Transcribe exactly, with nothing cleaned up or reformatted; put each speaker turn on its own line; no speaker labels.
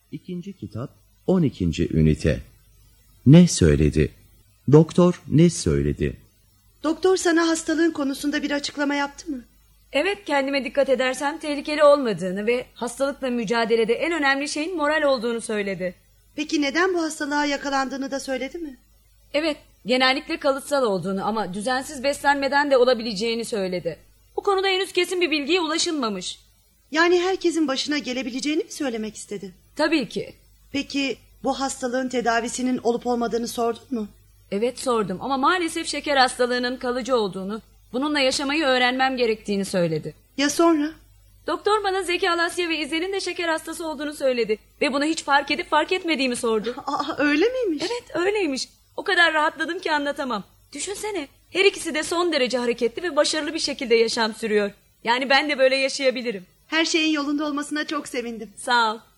İkinci kitap, on ikinci ünite. Ne söyledi? Doktor ne söyledi?
Doktor sana hastalığın konusunda bir açıklama yaptı mı?
Evet, kendime dikkat edersem tehlikeli olmadığını ve hastalıkla mücadelede en önemli şeyin moral olduğunu söyledi.
Peki neden bu hastalığa yakalandığını da söyledi mi?
Evet, genellikle kalıtsal olduğunu ama düzensiz beslenmeden de olabileceğini söyledi. Bu konuda henüz kesin bir bilgiye ulaşılmamış.
Yani herkesin başına gelebileceğini mi söylemek istedi?
Tabii ki.
Peki bu hastalığın tedavisinin olup olmadığını sordun mu?
Evet, sordum ama maalesef şeker hastalığının kalıcı olduğunu, bununla yaşamayı öğrenmem gerektiğini söyledi.
Ya sonra?
Doktor bana Zeki Alasya ve İzel'in de şeker hastası olduğunu söyledi ve bunu hiç fark edip fark etmediğimi sordu.
Aa, öyle miymiş?
Evet, öyleymiş. O kadar rahatladım ki anlatamam. Düşünsene, her ikisi de son derece hareketli ve başarılı bir şekilde yaşam sürüyor. Yani ben de böyle yaşayabilirim.
Her şeyin yolunda olmasına çok sevindim.
Sağ ol.